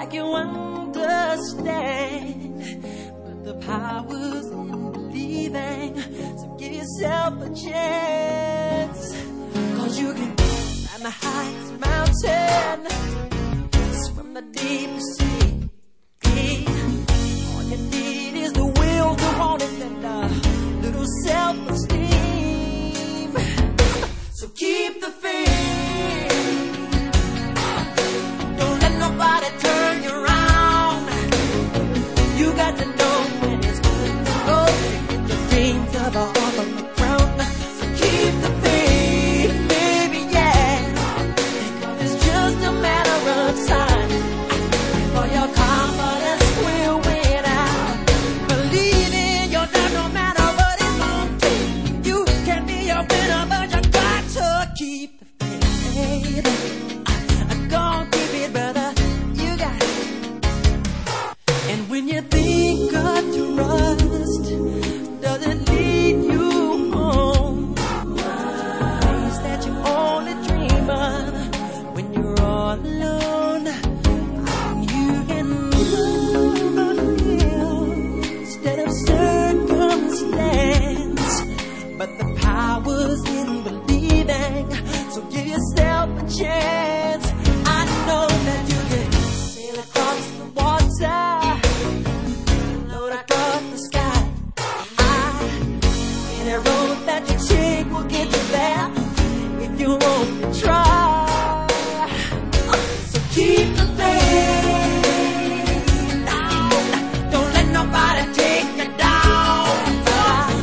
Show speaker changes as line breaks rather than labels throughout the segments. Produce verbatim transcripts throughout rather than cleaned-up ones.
like you understand. But the power's in believing, so give yourself a chance. Cause you can climb the highest mountain, swim the deepest sea. All you need is the will to want it and a little self-esteem. So keep the faith. Don't let nobody turn you around. You got to know when it's good to go. Get your dreams of a heart on the ground. So keep the faith, baby, yeah. Because it's just a matter of time for your confidence will win out. Believe in yourself no matter what it's gonna take. You can be a winner, but you got to keep the faith. Gonna keep it, brother. You got it. And when you think of trust, does it lead you home? Things that you only dream of when you're all alone. You can fulfill instead of circumstance. But the power's in believing, so give yourself a chance. I know that you can sail across the water, float across the sky. I, any road that you take will get you there if you want to try. So keep the faith. Don't let nobody take you down.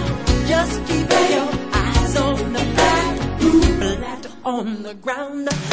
Just keep your eyes on the back, flat on the ground.